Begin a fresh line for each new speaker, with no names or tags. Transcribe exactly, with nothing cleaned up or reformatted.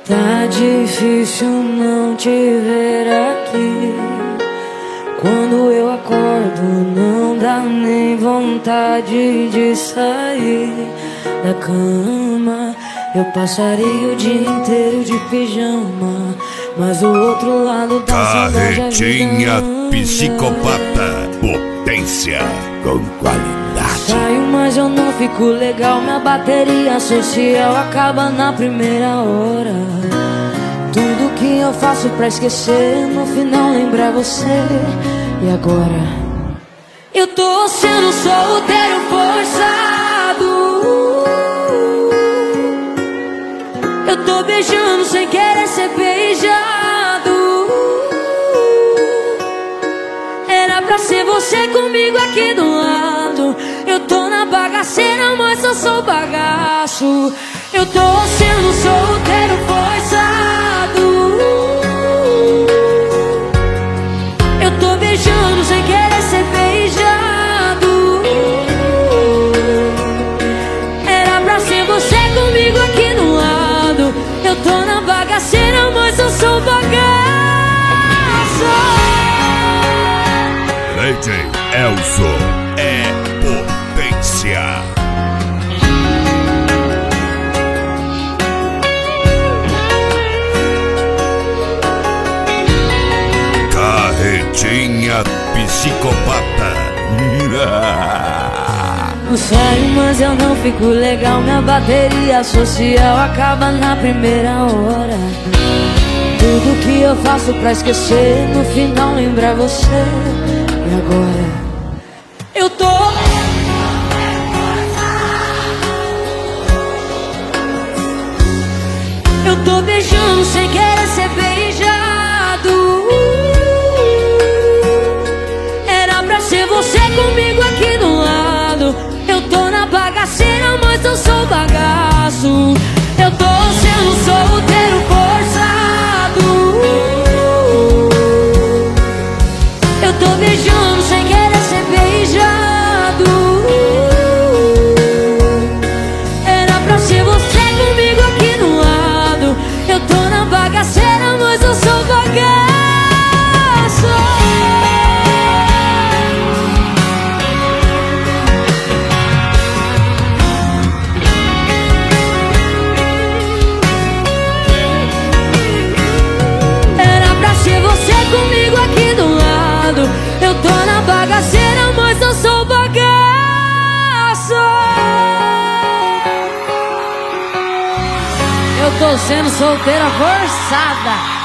Tá difícil não te ver aqui. Quando eu acordo não dá nem vontade de sair da cama. Eu passaria o dia inteiro de pijama, mas do outro lado da saudade a
Carretinha psicopata, potência com qualidade.
Saio, mas eu não fico legal. Minha bateria social acaba na primeira hora. Tudo que eu faço pra esquecer, no final lembrar você. E agora? Eu tô sendo solteiro forçado. Eu tô beijando sem querer ser beijado. Era pra ser você comigo aqui do lado. Eu tô na bagaceira, mas eu sou bagaço. Eu tô sendo solteiro forçado. Eu tô beijando sem querer ser beijado. Era pra ser você comigo aqui do lado. Eu tô na bagaceira, mas eu sou bagaço.
D J Elzo é potência. Carretinha psicopata.
Eu saio, mas eu não fico legal. Minha bateria social acaba na primeira hora. Tudo que eu faço pra esquecer, no final lembrar você. E agora? Eu tô Eu tô beijando sem querer ser beijado. Era pra ser você comigo aqui do lado. Eu tô na bagaceira, mas eu sou bagaço. Eu tô sendo solteiro forçado. Eu tô beijando sem querer ser beijado. Era pra ser você comigo aqui do lado. Eu tô na bagaceira, mas eu sou bagaço. Comigo aqui do lado. Eu tô na bagaceira, mas eu sou bagaço. Eu tô sendo solteira forçada.